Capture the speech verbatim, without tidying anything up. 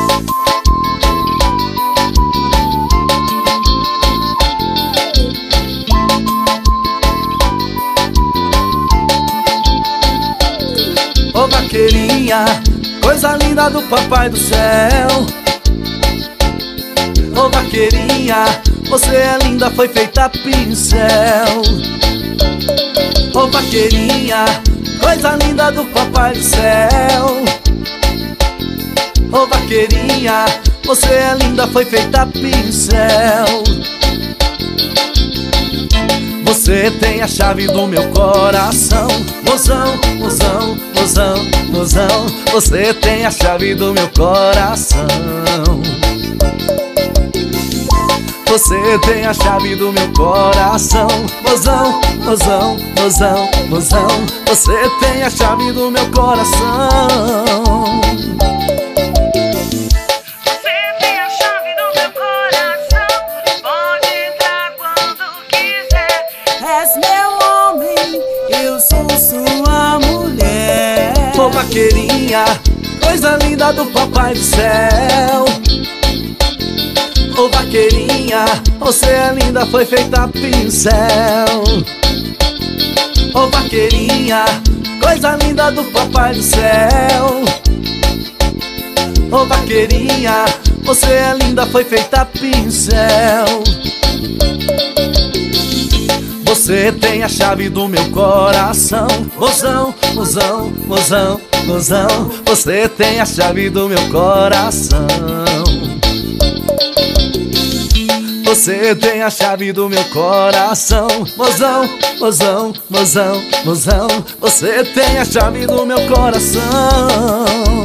Ô vaqueirinha, coisa linda do papai do céu. Ô vaqueirinha, você é linda, foi feita a pincel. Ô vaqueirinha, coisa linda do papai do céu. Ô vaqueirinha, você é linda, foi feita a pincel. Você tem a chave do meu coração. Mozão, mozão, mozão, mozão, você tem a chave do meu coração. Você tem a chave do meu coração. Mozão, mozão, mozão, mozão, você tem a chave do meu coração. És meu homem, eu sou sua mulher. Ô vaqueirinha, coisa linda do papai do céu. Ô vaqueirinha, você é linda, foi feita a pincel. Ô vaqueirinha, coisa linda do papai do céu. Ô vaqueirinha, você é linda, foi feita a pincel. Você tem a chave do meu coração. Mozão, mozão, mozão, mozão, você tem a chave do meu coração. Você tem a chave do meu coração. Mozão, mozão, mozão, mozão, você tem a chave do meu coração.